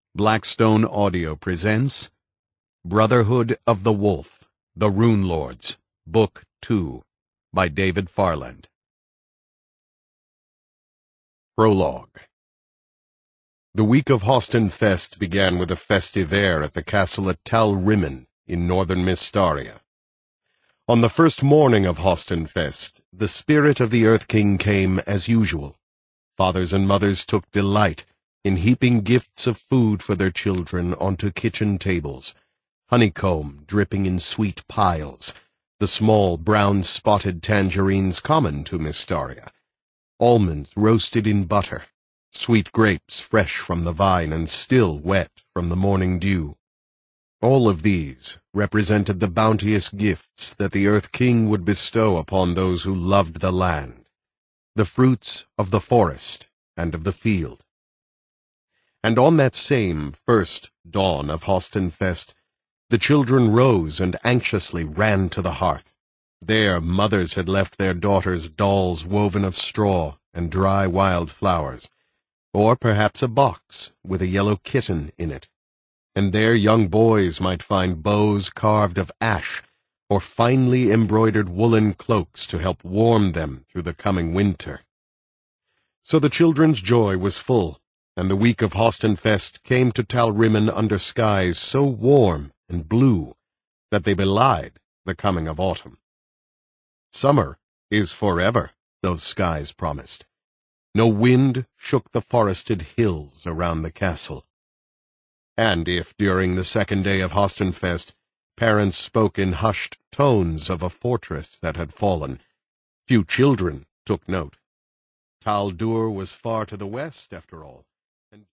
Blackstone Audio presents Brotherhood of the Wolf, The Rune Lords, Book 2, by David Farland. Prologue. The week of Hostinfest began with a festive air at the castle at Tal Rimmon in northern Mystaria. On the first morning of Hostinfest, the spirit of the Earth King came as usual. Fathers and mothers took delight in heaping gifts of food for their children onto kitchen tables, honeycomb dripping in sweet piles, the small brown-spotted tangerines common to Mystaria, almonds roasted in butter, sweet grapes fresh from the vine and still wet from the morning dew. All of these represented the bounteous gifts that the Earth King would bestow upon those who loved the land, the fruits of the forest and of the field. And on that same first dawn of Hostinfest, the children rose and anxiously ran to the hearth. There mothers had left their daughters dolls woven of straw and dry wild flowers, or perhaps a box with a yellow kitten in it. And there young boys might find bows carved of ash, or finely embroidered woolen cloaks to help warm them through the coming winter. So the children's joy was full, and the week of Hostinfest came to Tal Rimmon under skies so warm and blue that they belied the coming of autumn. Summer is forever, those skies promised. No wind shook the forested hills around the castle. And if, during the second day of Hostinfest, parents spoke in hushed tones of a fortress that had fallen, few children took note. Tal Dur was far to the west, after all.